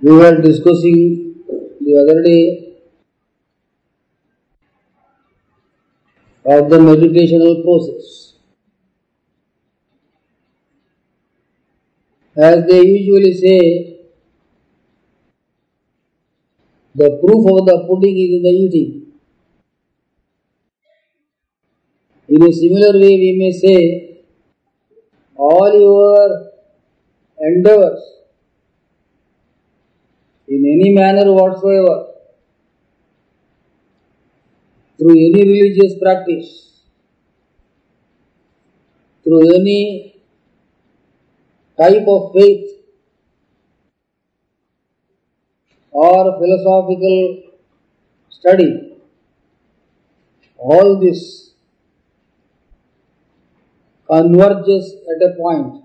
We were discussing the other day of the meditational process. As they usually say, the proof of the pudding is in the eating. In a similar way, we may say, all your endeavors in any manner whatsoever, through any religious practice, through any type of faith or philosophical study, all this converges at a point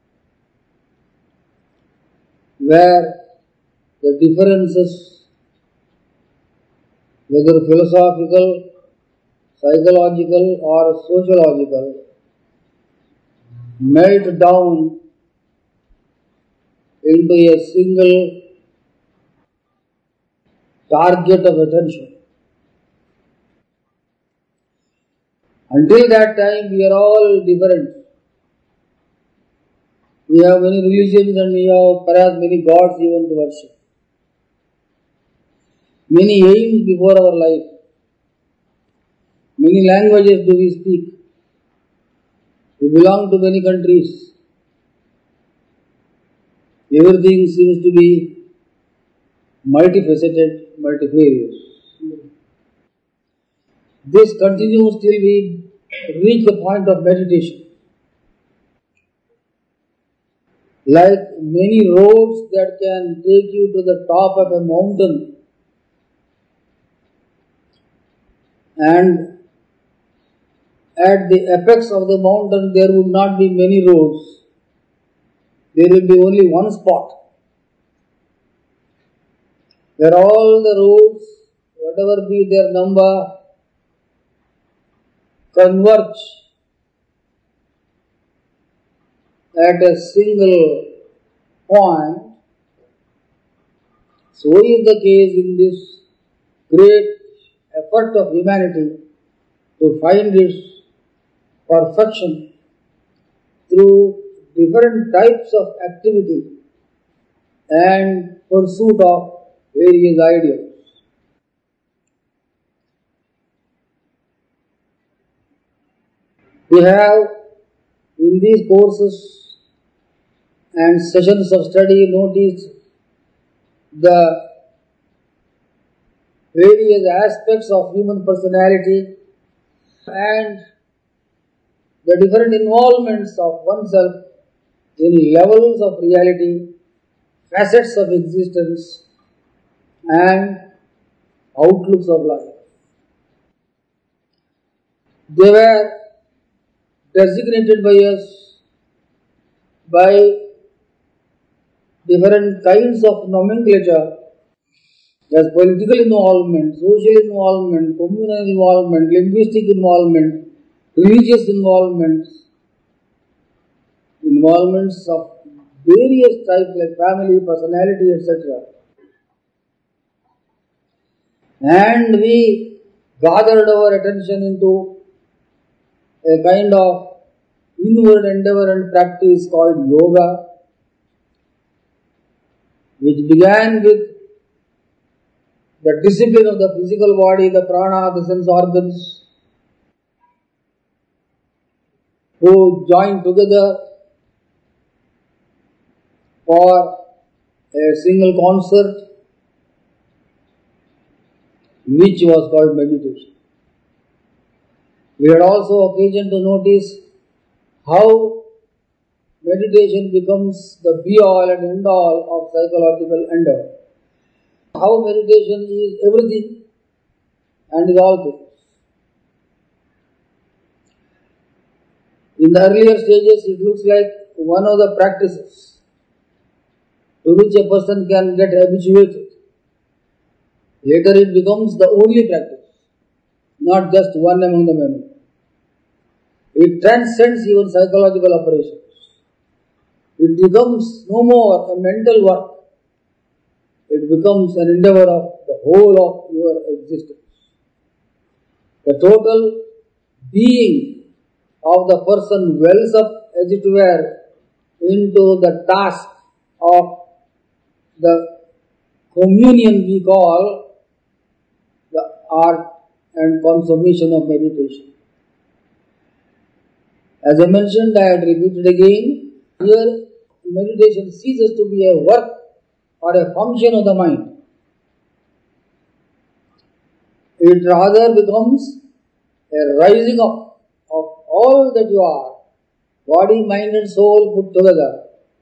where the differences, whether philosophical, psychological or sociological, melt down into a single target of attention. Until that time, we are all different. We have many religions and we have perhaps many gods even to worship. Many aims before our life. Many languages do we speak. We belong to many countries. Everything seems to be multifaceted, multifarious. This continues till we reach the point of meditation. Like many roads that can take you to the top of a mountain, and at the apex of the mountain there would not be many roads. There will be only one spot where all the roads, whatever be their number, converge at a single point. So is the case in this great effort of humanity to find its perfection through different types of activity and pursuit of various ideals. We have in these courses and sessions of study noticed the various aspects of human personality and the different involvements of oneself in levels of reality, facets of existence and outlooks of life. They were designated by us by different kinds of nomenclature as political involvement, social involvement, communal involvement, linguistic involvement, religious involvements of various types like family, personality, etc. And we gathered our attention into a kind of inward endeavor and practice called yoga, which began with the discipline of the physical body, the prana, the sense organs, who joined together for a single concert, which was called meditation. We had also occasion to notice how meditation becomes the be-all and end-all of psychological endeavor. How meditation is everything and is all things. In the earlier stages, it looks like one of the practices to which a person can get habituated. Later it becomes the only practice, not just one among the many. It transcends even psychological operations. It becomes no more a mental work, it becomes an endeavor of the whole of your existence. The total being of the person wells up, as it were, into the task of the communion we call the art and consummation of meditation. As I mentioned, I had repeated again, here meditation ceases to be a work or a function of the mind. It rather becomes a rising up of all that you are, body, mind and soul put together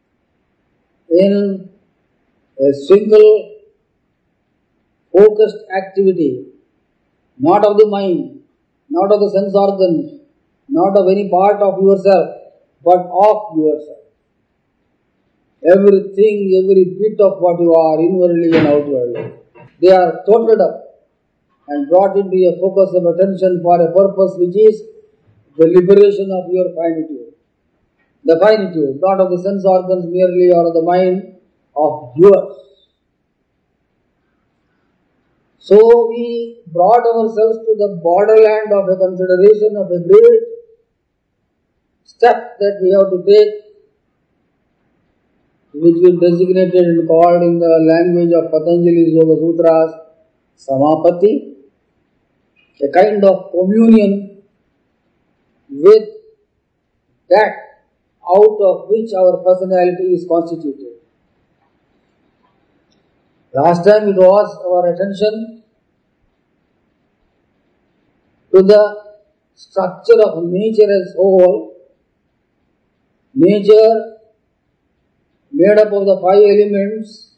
in a single focused activity, not of the mind, not of the sense organs, not of any part of yourself, but of yourself. Everything, every bit of what you are, inwardly and outwardly, they are totaled up and brought into a focus of attention for a purpose which is the liberation of your finitude. The finitude, not of the sense organs merely or of the mind, of yours. So we brought ourselves to the borderland of a consideration of a great step that we have to take, which we designated and called in the language of Patanjali's Yoga Sutras, Samapatti, a kind of communion with that out of which our personality is constituted. Last time it was our attention to the structure of nature as whole, nature made up of the 5 elements,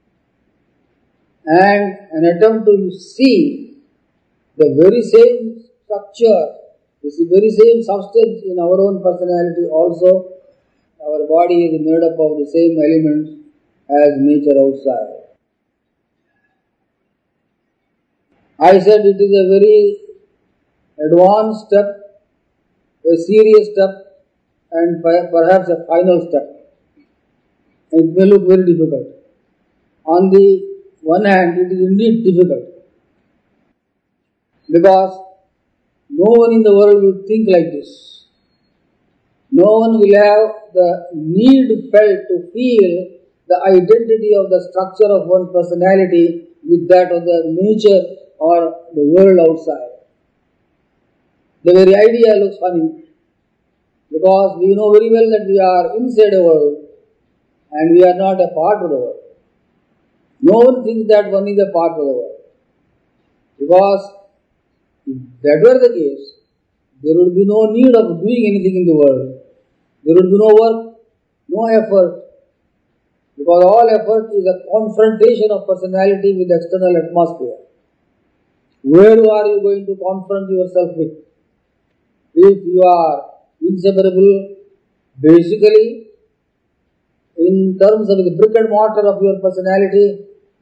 and an attempt to see the very same structure, the very same substance in our own personality also. Our body is made up of the same elements as nature outside. I said it is a very advanced step, a serious step, and perhaps a final step. It may look very difficult. On the one hand, it is indeed difficult, because no one in the world will think like this. No one will have the need felt to feel the identity of the structure of one's personality with that of the nature or the world outside. The very idea looks funny, because we know very well that we are inside a world and we are not a part of the world. No one thinks that one is a part of the world, because if that were the case, there would be no need of doing anything in the world. There would be no work, no effort, because all effort is a confrontation of personality with the external atmosphere. Where are you going to confront yourself with? If you are inseparable, basically, in terms of the brick and mortar of your personality,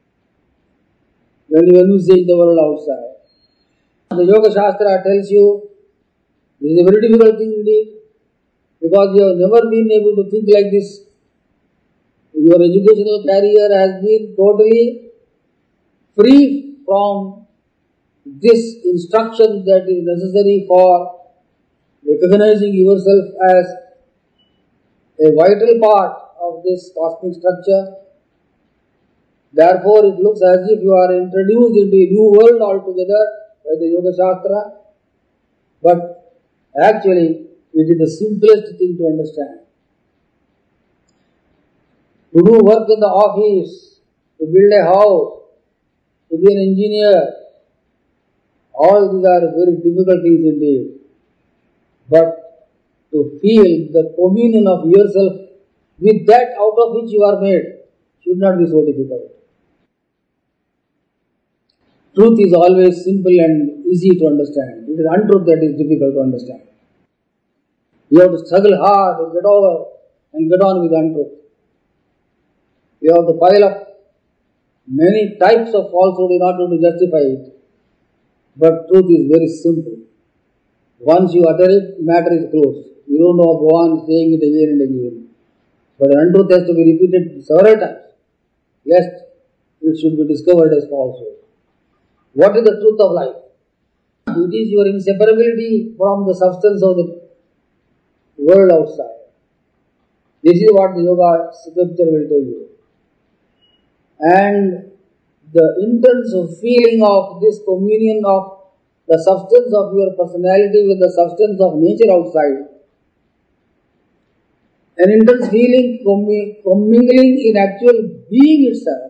when you say the world outside. The Yoga Shastra tells you this is a very difficult thing indeed, because you have never been able to think like this. Your educational career has been totally free from this instruction that is necessary for recognizing yourself as a vital part of this cosmic structure. Therefore, it looks as if you are introduced into a new world altogether by the Yoga Shastra, but actually it is the simplest thing to understand. To do work in the office, to build a house, to be an engineer, all these are very difficult things indeed. But to feel the communion of yourself with that out of which you are made should not be so difficult. Truth is always simple and easy to understand. It is untruth that is difficult to understand. You have to struggle hard to get over and get on with untruth. You have to pile up many types of falsehood in order to justify it. But truth is very simple. Once you utter it, matter is closed. You don't know go on saying it again and again. But untruth has to be repeated several times, lest it should be discovered as falsehood. What is the truth of life? It is your inseparability from the substance of the world outside. This is what the yoga scripture will tell you. And the intense feeling of this communion of the substance of your personality with the substance of nature outside, an intense feeling commingling in actual being itself,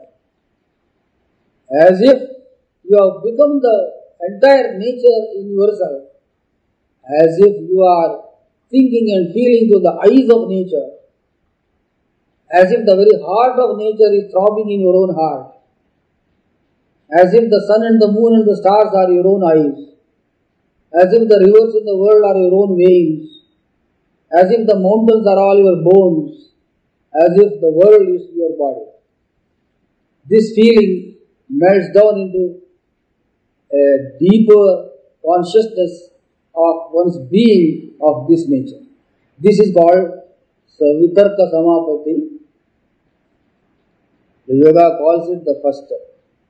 as if you have become the entire nature in yourself, as if you are thinking and feeling through the eyes of nature, as if the very heart of nature is throbbing in your own heart, as if the sun and the moon and the stars are your own eyes, as if the rivers in the world are your own veins, as if the mountains are all your bones, as if the world is your body. This feeling melts down into a deeper consciousness of one's being of this nature. This is called Savitarka Samapatti. The yoga calls it the first step.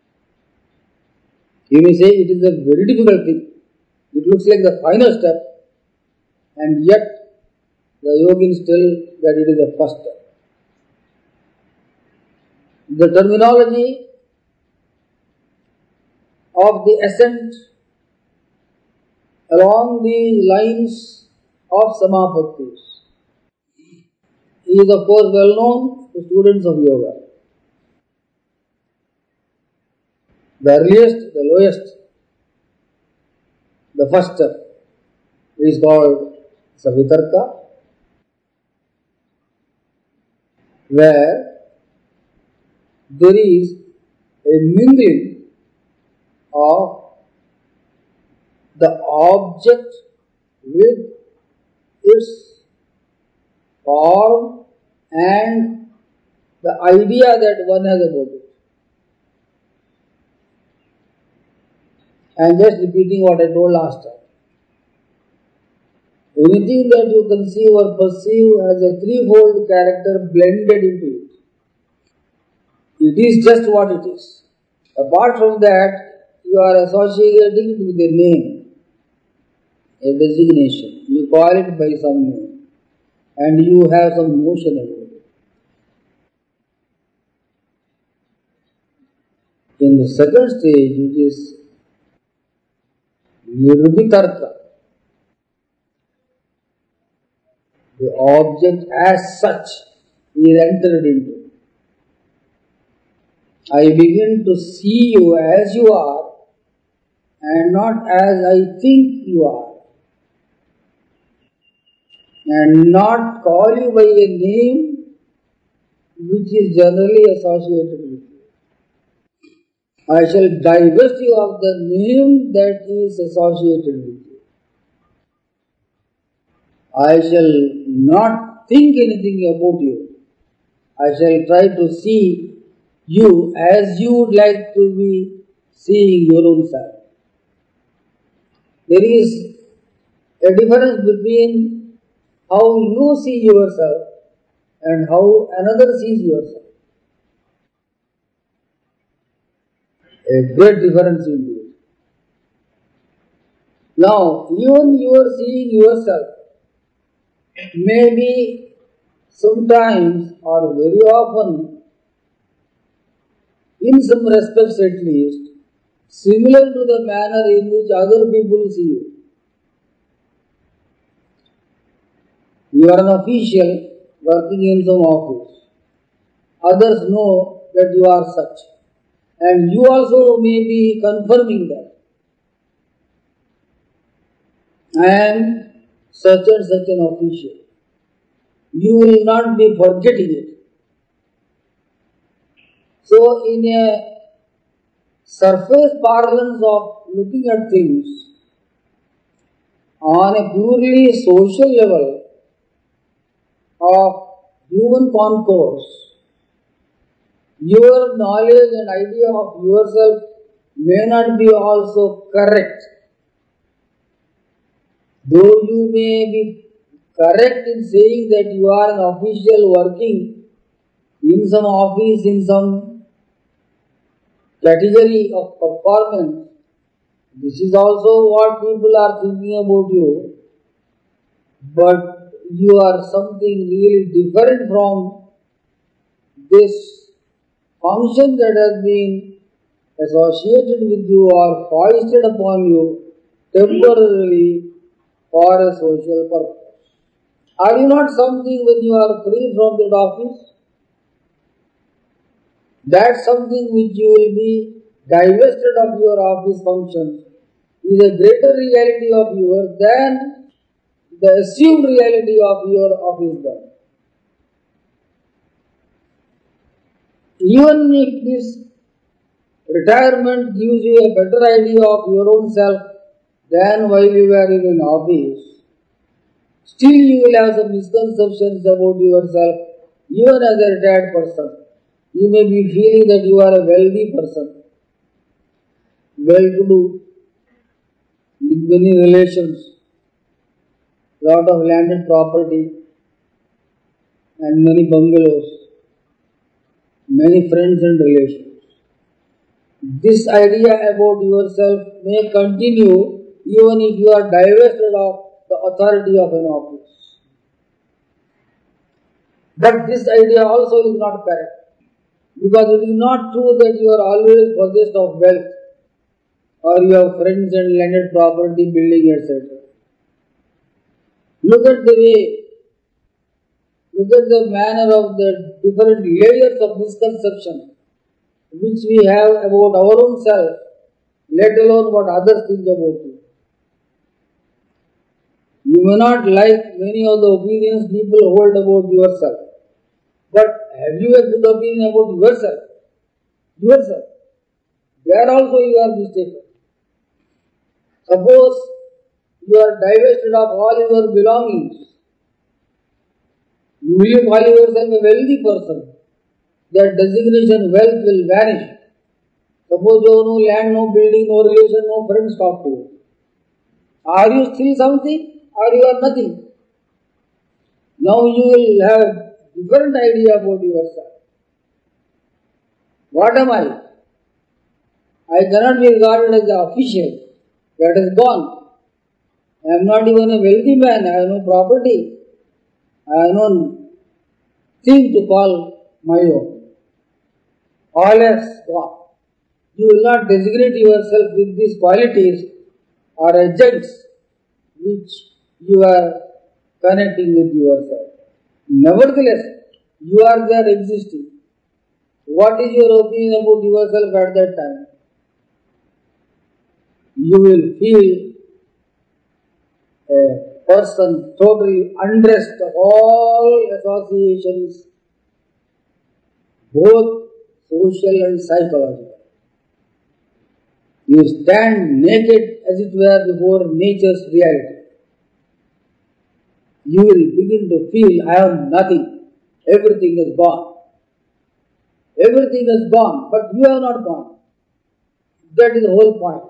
You may say it is a very difficult thing. It looks like the final step, and yet the yogins tell that it is the first step. The terminology of the ascent along the lines of Samapattis is of course well known to students of yoga. The earliest, the lowest, the first step is called Savitarka, where there is a mingling of the object with its form and the idea that one has about it. I am just repeating what I told last time. Anything that you conceive or perceive has a threefold character blended into it. It is just what it is. Apart from that, you are associating it with a name, a designation. You call it by some name, and you have some notion about it. In the second stage, which is Nirvitarka, the object as such is entered into. I begin to see you as you are and not as I think you are, and not call you by a name which is generally associated with you. I shall divest you of the name that is associated with you. I shall not think anything about you. I shall try to see you as you would like to be seeing your own self. There is a difference between how you see yourself and how another sees yourself. A great difference indeed. Now, even you are seeing yourself, maybe sometimes or very often, in some respects at least, similar to the manner in which other people see you. You are an official working in some office. Others know that you are such. And you also may be confirming that. I am such and such an official. You will not be forgetting it. So, in a surface parlance of looking at things, on a purely social level of human concourse, your knowledge and idea of yourself may not be also correct. Though you may be correct in saying that you are an official working in some office, in some category of performance. This is also what people are thinking about you, but you are something really different from this function that has been associated with you or foisted upon you temporarily for a social purpose. Are you not something when you are free from that office? That's something which you will be divested of your office functions is a greater reality of yours than the assumed reality of your office job. Even if this retirement gives you a better idea of your own self than while you were in an office, still you will have some misconceptions about yourself even as a retired person. You may be feeling that you are a wealthy person, well-to-do, with many relations, lot of landed property and many bungalows, many friends and relations. This idea about yourself may continue even if you are divested of the authority of an office. But this idea also is not correct, because it is not true that you are always possessed of wealth or you have friends and landed property, building, etc. Look at the manner of the different layers of misconception which we have about our own self, let alone what others think about you. You may not like many of the opinions people hold about yourself, but have you a good opinion about yourself? Yourself. There also you are mistaken. Suppose you are divested of all your belongings. Will you call yourself a wealthy person? That designation wealth will vanish. Suppose you have no land, no building, no relation, no friends talk to you. Are you still something or you are nothing? Now you will have different idea about yourself. What am I? I cannot be regarded as the official. That is gone. I am not even a wealthy man. I have no property. I have no thing to call my own. All has gone. You will not designate yourself with these qualities or agents which you are connecting with yourself. Nevertheless, you are there existing. What is your opinion about yourself at that time? You will feel a person totally undressed of all associations, both social and psychological. You stand naked as it were before nature's reality. You will begin to feel, I am nothing. Everything is gone. Everything is gone, but you have not gone. That is the whole point.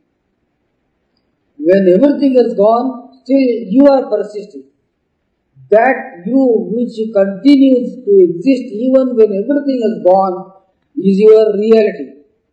When everything is gone, still you are persisting. That you which continues to exist even when everything is gone is your reality.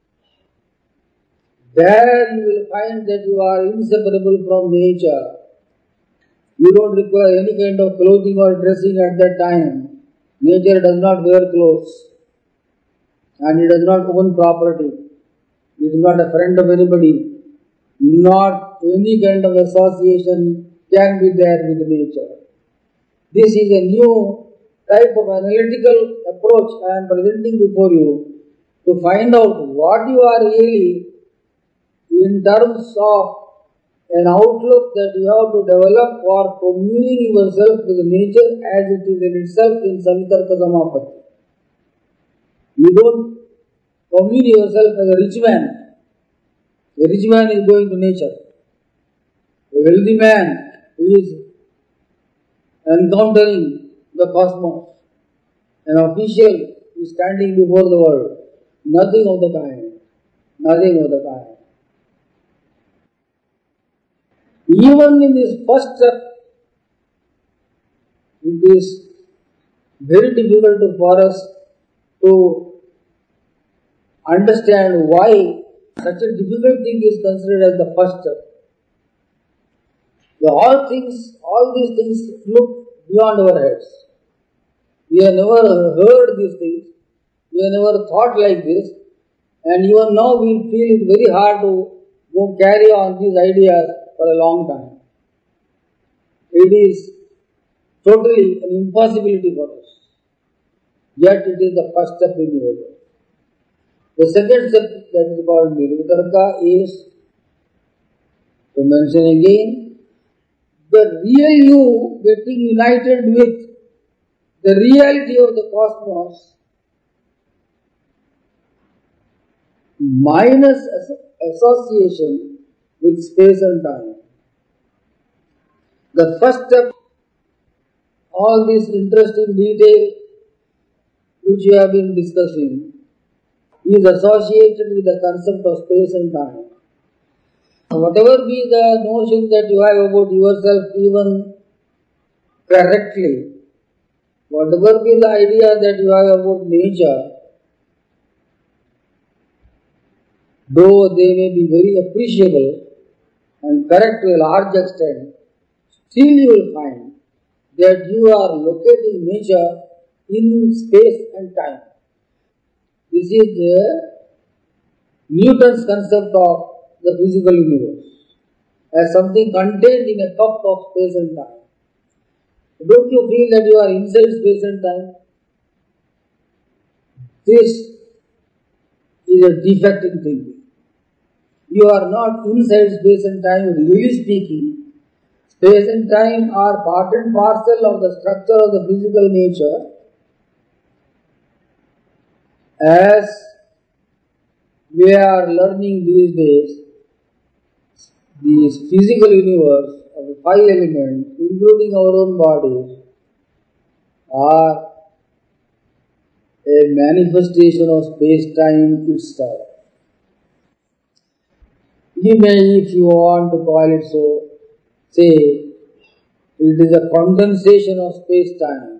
There you will find that you are inseparable from nature. You don't require any kind of clothing or dressing at that time. Nature does not wear clothes and it does not own property. It is not a friend of anybody. Not any kind of association can be there with nature. This is a new type of analytical approach I am presenting before you to find out what you are really in terms of an outlook that you have to develop for communing yourself with nature as it is in itself in Savitarka Samapatti. You don't commune yourself as a rich man. A rich man is going to nature. A wealthy man is encountering the cosmos. An official is standing before the world. Nothing of the kind. Nothing of the kind. Even in this first step, it is very difficult for us to understand why such a difficult thing is considered as the first step. All these things look beyond our heads. We have never heard these things. We have never thought like this. And even now we feel it very hard to go carry on these ideas for a long time. It is totally an impossibility for us. Yet it is the first step in yoga. The second step that is called Nirvitarka is, to mention again, the real you getting united with the reality of the cosmos minus association with space and time. The first step, all this interesting detail which you have been discussing, is associated with the concept of space and time. Whatever be the notion that you have about yourself, even correctly, whatever be the idea that you have about nature, though they may be very appreciable and correct to a large extent, still you will find that you are locating nature in space and time. This is Newton's concept of the physical universe as something contained in a cup of space and time. Don't you feel that you are inside space and time? This is a defect in thinking. You are not inside space and time, really speaking. Space and time are part and parcel of the structure of the physical nature. As we are learning these days, this physical universe of the five elements, including our own bodies, are a manifestation of space-time itself. You may, if you want to call it so, say it is a condensation of space-time.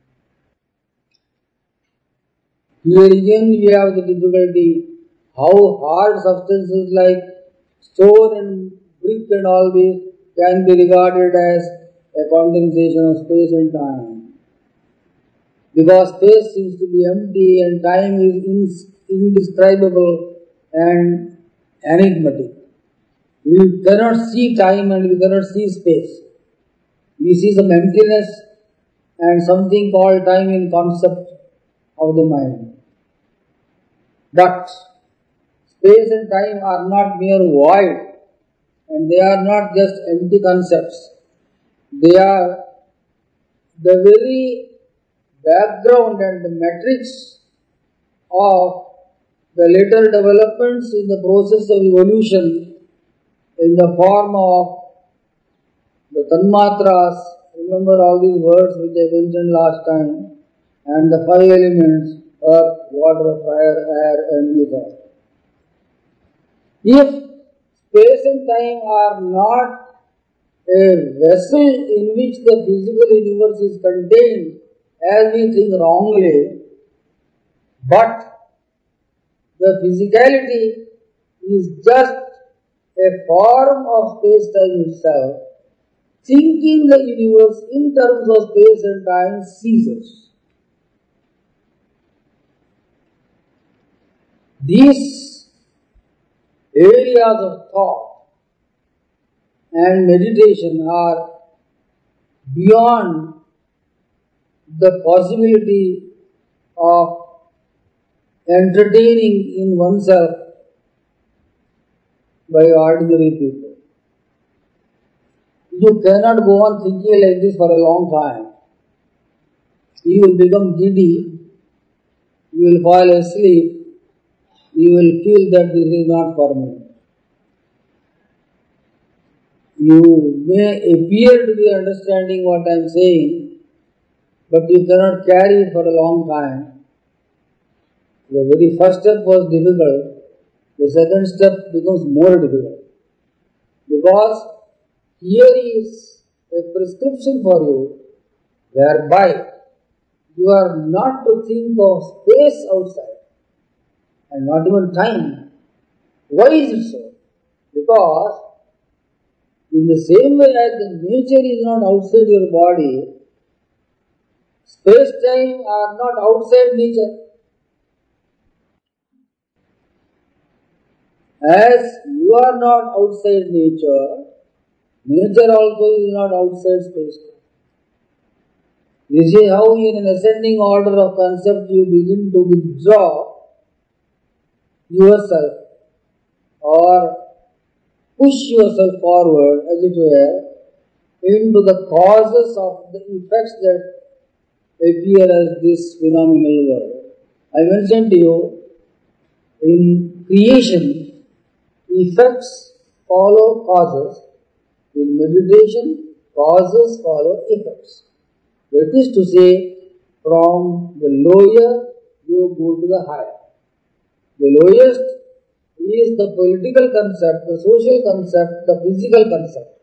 Here again we have the difficulty how hard substances like stone and brick and all these can be regarded as a condensation of space and time. Because space seems to be empty and time is indescribable and enigmatic. We cannot see time and we cannot see space. We see some emptiness and something called time in concept of the mind. But space and time are not mere void, and they are not just empty concepts. They are the very background and the matrix of the later developments in the process of evolution in the form of the tanmatras. Remember all these words which I mentioned last time, and the five elements: earth, water, fire, air, and ether. If space and time are not a vessel in which the physical universe is contained, as we think wrongly, but the physicality is just a form of space-time itself, thinking the universe in terms of space and time ceases. These areas of thought and meditation are beyond the possibility of entertaining in oneself by ordinary people. You cannot go on thinking like this for a long time. You will become giddy, you will fall asleep, you will feel that this is not for me. You may appear to be understanding what I am saying, but you cannot carry it for a long time. The very first step was difficult, the second step becomes more difficult. Because here is a prescription for you, whereby you are not to think of space outside and not even time. Why is it so? Because in the same way as the nature is not outside your body, space-time are not outside nature. As you are not outside nature, nature also is not outside space-time. This is how in an ascending order of concept you begin to withdraw yourself or push yourself forward, as it were, into the causes of the effects that appear as this phenomenal world. I mentioned to you, in creation, effects follow causes. In meditation, causes follow effects. That is to say, from the lower you go to the higher. The lowest is the political concept, the social concept, the physical concept.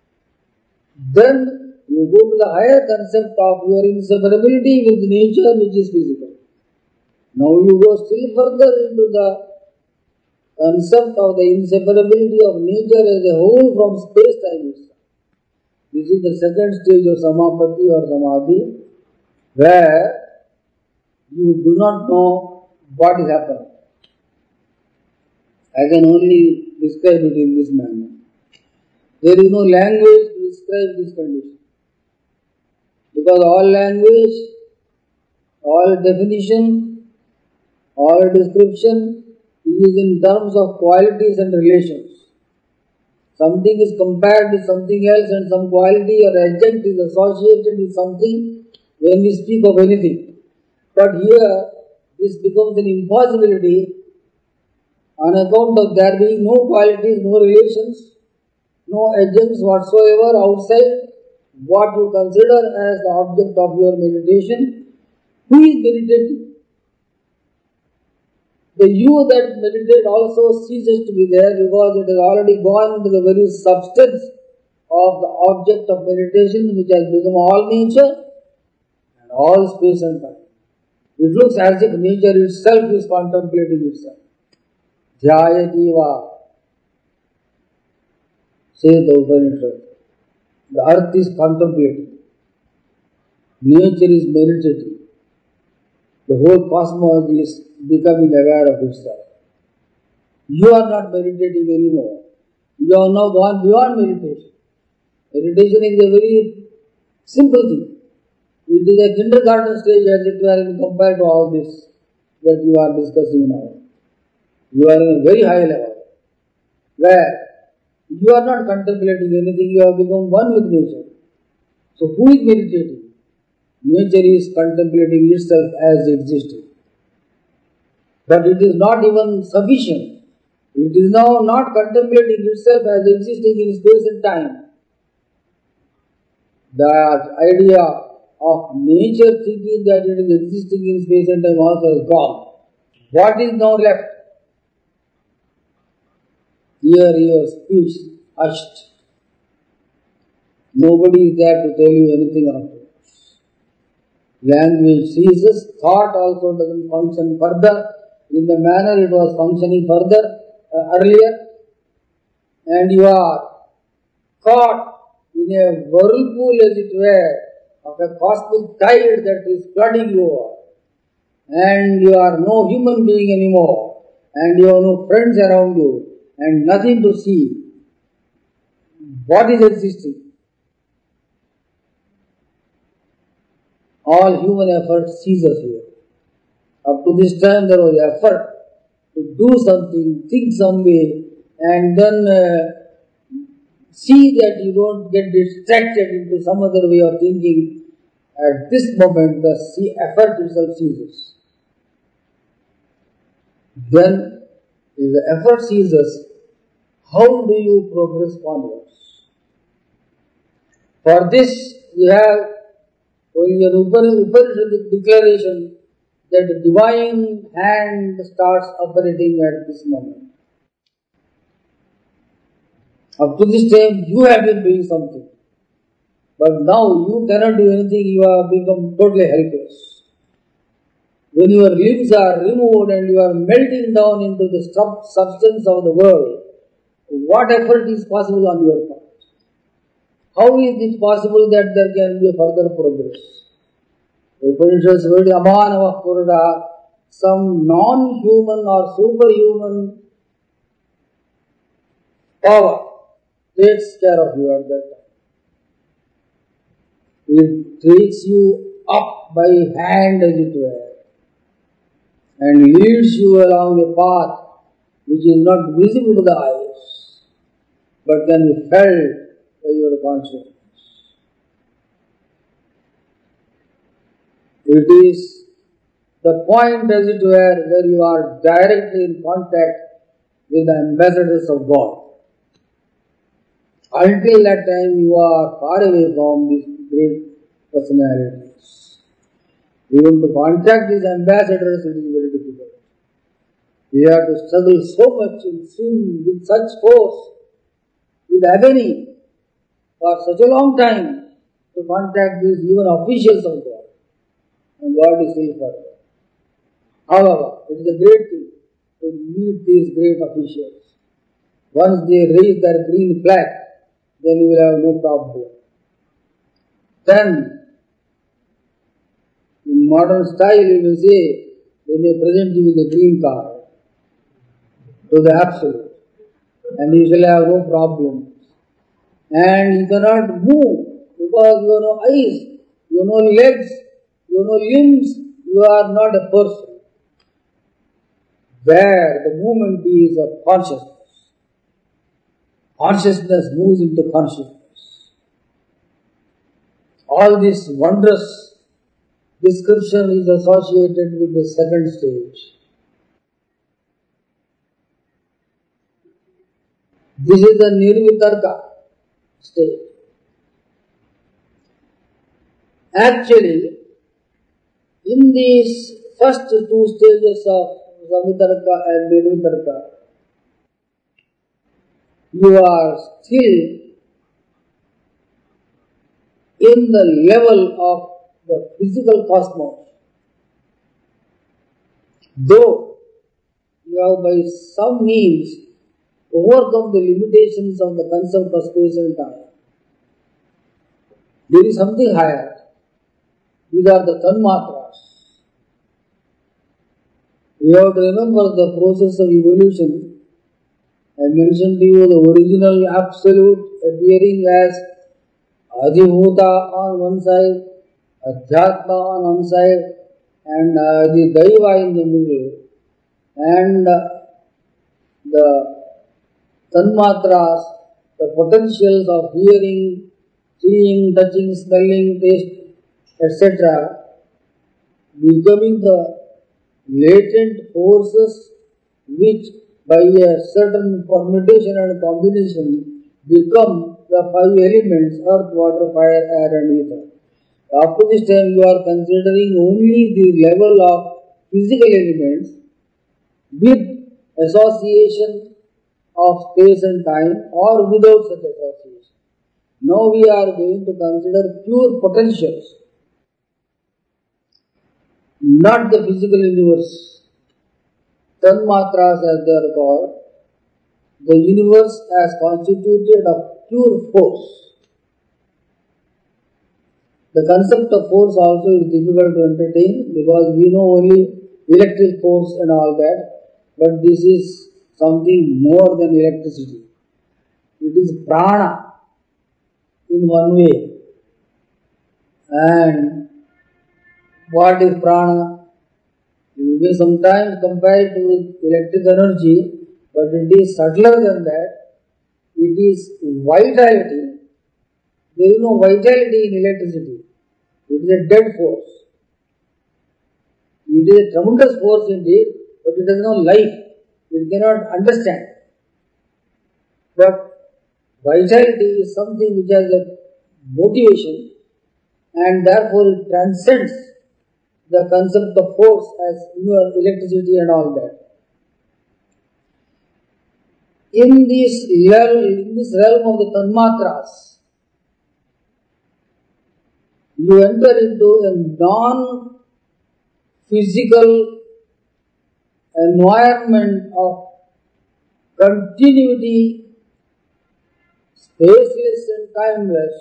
Then you go to the higher concept of your inseparability with nature, which is physical. Now you go still further into the concept of the inseparability of nature as a whole from space-time itself. This is the second stage of samapatti or samadhi, where you do not know what is happening. I can only describe it in this manner. There is no language to describe this condition. Because all language, all definition, all description is in terms of qualities and relations. Something is compared with something else and some quality or adjunct is associated with something when we speak of anything. But here, this becomes an impossibility on account of there being no qualities, no relations, no adjuncts whatsoever outside what you consider as the object of your meditation. Who is meditating? The you that meditate also ceases to be there because it has already gone into the very substance of the object of meditation, which has become all nature and all space and time. It looks as if nature itself is contemplating itself. Jhayajiva, says the Upanishad. The earth is contemplating. Nature is meditating. The whole cosmos is becoming aware of itself. You are not meditating anymore. You have now gone beyond meditation. Meditation is a very simple thing. It is a kindergarten stage as it were compared to all this that you are discussing now. You are in a very high level where you are not contemplating anything, you have become one with nature. So who is meditating? Nature is contemplating itself as existing. But it is not even sufficient. It is now not contemplating itself as existing in space and time. The idea of nature thinking that it is existing in space and time also is gone. What is now left? Hear your speech hushed. Nobody is there to tell you anything afterwards. Language ceases, thought also doesn't function further in the manner it was functioning further earlier, and you are caught in a whirlpool, as it were, of a cosmic tide that is flooding you over, and you are no human being anymore, and you have no friends around you, and nothing to see. What is existing? All human effort ceases here. Up to this time there was effort to do something, think some way, and then see that you don't get distracted into some other way of thinking. At this moment the effort itself ceases. Then if the effort ceases, how do you progress onwards? For this you have only an Upanishadic declaration that the divine hand starts operating at this moment. Up to this time, you have been doing something. But now you cannot do anything, you have become totally helpless. When your limbs are removed and you are melting down into the substance of the world, what effort is possible on your part? How is it possible that there can be a further progress? Upanishads very amanava purada, some non-human or superhuman power takes care of you at that time. It takes you up by hand, as it were, and leads you along a path which is not visible to the eyes, but can be felt by your consciousness. It is the point, as it were, where you are directly in contact with the ambassadors of God. Until that time, you are far away from these great personalities. Even to contact these ambassadors, it is very difficult. We have to struggle so much in sin with such force, with agony, for such a long time to contact these even officials of God. And God is still further. However, it is a great thing to meet these great officials. Once they raise their green flag, then you will have no problem. Then, in modern style, you will say, they may present you with a green card to the absolute, and you shall have no problem. And you cannot move because you have no eyes, you have no legs, you have no limbs, you are not a person. There, the movement is of consciousness. Consciousness moves into consciousness. All this wondrous description is associated with the second stage. This is the nirvitarka stage. Actually, in these first two stages of Samitarka and Nirvitarka, you are still in the level of the physical cosmos. Though you have by some means overcome the limitations of the concept of space and time, there is something higher. These are the tanmatras. You have to remember the process of evolution. I mentioned to you the original absolute appearing as Adhibhuta on one side, Adhyatma on one side, and the Daiva in the middle, and the tanmatras, the potentials of hearing, seeing, touching, smelling, taste, etc., becoming the latent forces which by a certain permutation and combination become the five elements: earth, water, fire, air and ether. Up to this time you are considering only the level of physical elements with association of space and time or without such association. Now we are going to consider pure potentials, not the physical universe. Tanmatras, as they are called, the universe as constituted of pure force. The concept of force also is difficult to entertain because we know only electric force and all that, but this is something more than electricity. It is prana in one way. And what is prana? You may sometimes compare it with electric energy, but it is subtler than that. It is vitality. There is no vitality in electricity. It is a dead force. It is a tremendous force indeed, but it has no life. It cannot understand. But vitality is something which has a motivation, and therefore it transcends the concept of force as electricity and all that. In this realm of the tanmatras, you enter into a physical environment of continuity, spaceless and timeless.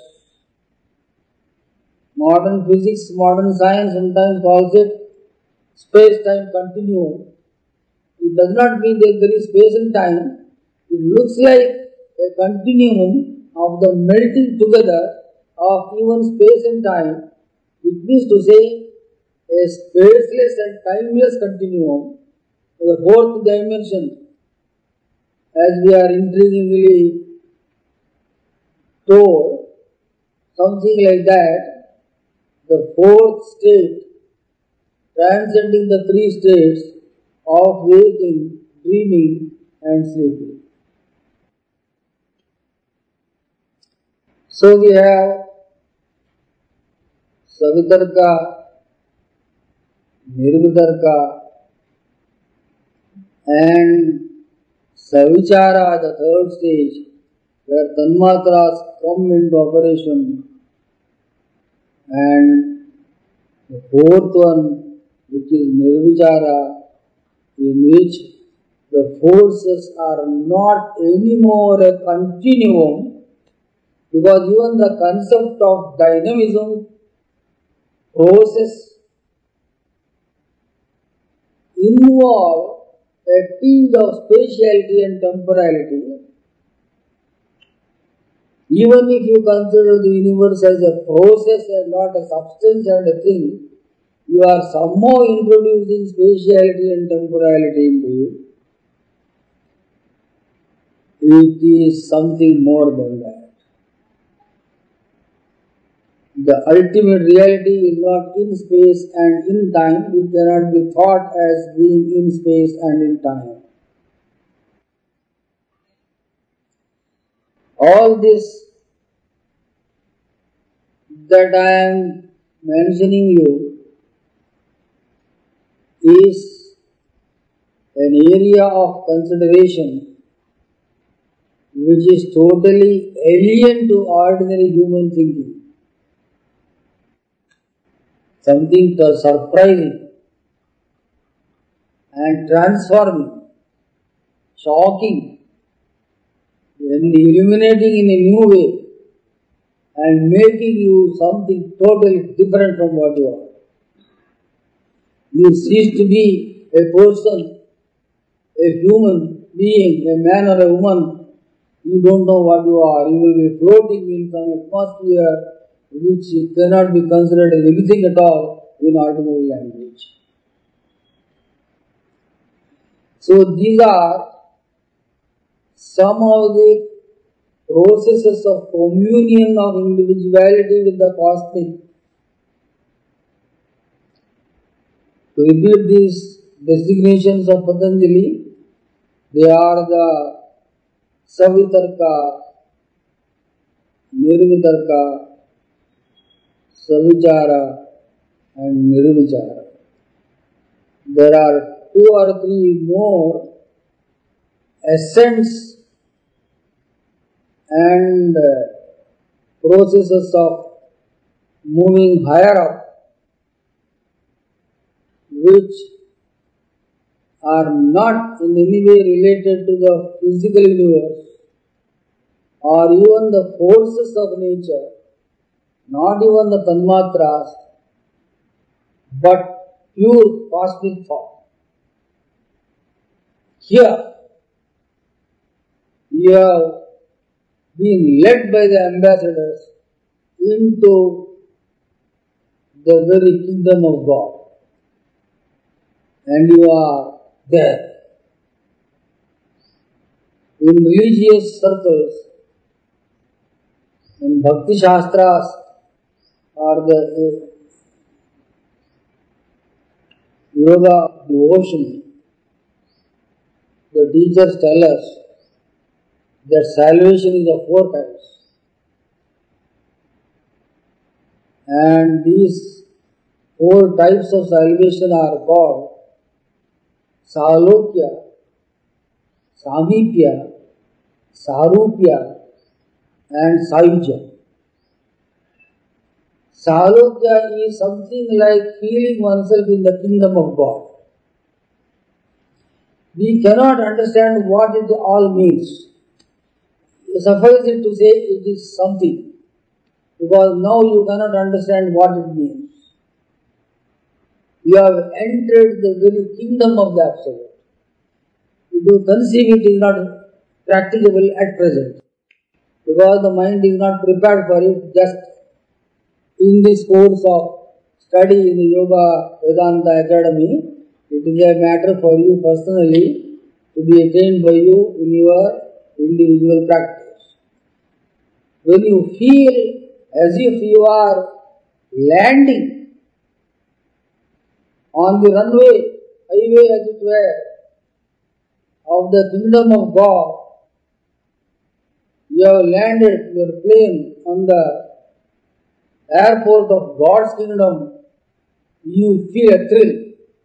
Modern physics, modern science sometimes calls it space-time continuum. It does not mean that there is space and time. It looks like a continuum of the melting together of even space and time, which means to say a spaceless and timeless continuum, the fourth dimension, as we are intriguingly told, something like that, the fourth state, transcending the three states of waking, dreaming, and sleeping. So we have Savitarka, Nirvitarka, and Savichara, the third stage, where Tanmatras come into operation, and the fourth one, which is Nirvichara, in which the forces are not anymore a continuum, because even the concept of dynamism, process, involve a tinge of spatiality and temporality. Even if you consider the universe as a process and not a substance and a thing, you are somehow introducing spatiality and temporality into it. It is something more than that. The ultimate reality is not in space and in time. It cannot be thought as being in space and in time. All this that I am mentioning you is an area of consideration which is totally alien to ordinary human thinking. Something surprising and transforming, shocking, and illuminating in a new way, and making you something totally different from what you are. You cease to be a person, a human being, a man or a woman. You don't know what you are. You will be floating in some atmosphere which cannot be considered as anything at all in ordinary language. So these are some of the processes of communion of individuality with the cosmic. To repeat these designations of Patanjali, they are the Savitarka, Nirvitarka, Savichara, and Nirvichara. There are 2 or 3 more ascents and processes of moving higher up, which are not in any way related to the physical universe or even the forces of nature, not even the tanmatras, but pure cosmic thought. Here, you have been led by the ambassadors into the very kingdom of God, and you are there. In religious circles, in Bhakti Shastras, or the yoga of devotion, the teachers tell us that salvation is of 4 types. And these 4 types of salvation are called Salokya, Samipya, Sarupya, and Sahyuja. Salokya is something like feeling oneself in the kingdom of God. We cannot understand what it all means. Suffice it to say it is something, because now you cannot understand what it means. You have entered the very kingdom of the Absolute. To conceive it is not practicable at present, because the mind is not prepared for it just in this course of study in the Yoga Vedanta Academy. It is a matter for you personally to be attained by you in your individual practice. When you feel as if you are landing on the runway, highway as it were, of the kingdom of God, you have landed your plane on the airport of God's kingdom, you feel a thrill.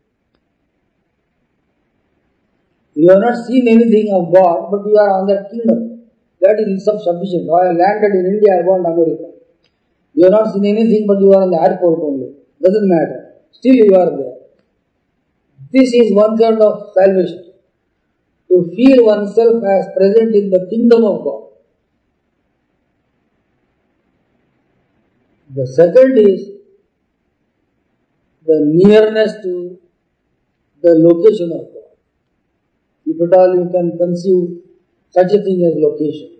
You have not seen anything of God, but you are on that kingdom. That is sufficient. I have landed in India, I have gone to America. You have not seen anything, but you are on the airport only. Doesn't matter. Still you are there. This is one kind of salvation. To feel oneself as present in the kingdom of God. The second is the nearness to the location of God. If at all you can conceive such a thing as location.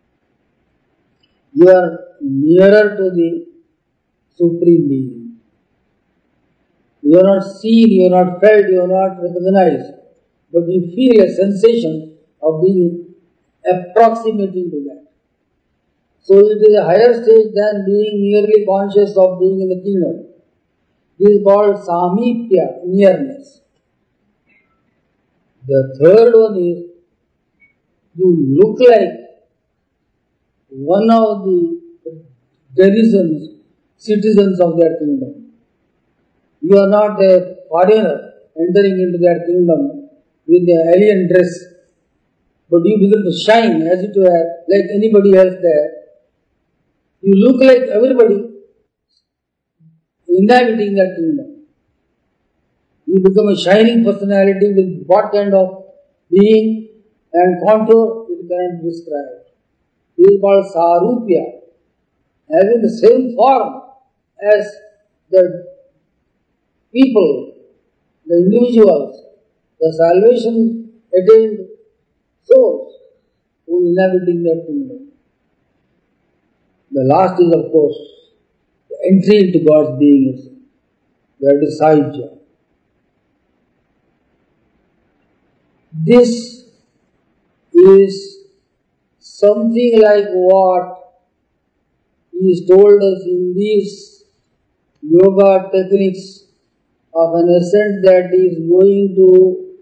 You are nearer to the Supreme Being. You are not seen, you are not felt, you are not recognized, but you feel a sensation of being approximating to that. So it is a higher stage than being merely conscious of being in the kingdom. This is called Samipya, nearness. The third one is, you look like one of the citizens of their kingdom. You are not a foreigner entering into their kingdom with the alien dress, but you begin to shine as it were like anybody else there. You look like everybody inhabiting that kingdom. You become a shining personality with what kind of being and contour it cannot be described. This is called Sarupya, having the same form as the people, the individuals, the salvation attained souls who inhabiting that kingdom. The last is, of course, the entry into God's being itself. That is Sahitya. This is something like what is told us in these yoga techniques of an ascent that is going to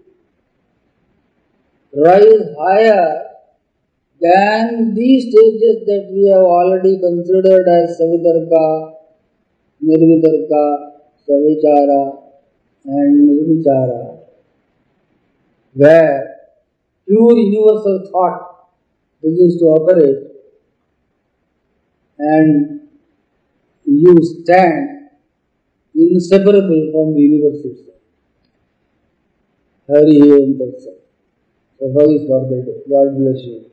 rise higher than these stages that we have already considered as Savitarka, Nirvitarka, Savichara and Nirvichara, where pure universal thought begins to operate and you stand inseparable from the universe itself. Hari Om Tat Sat. Suffice for the day. God bless you.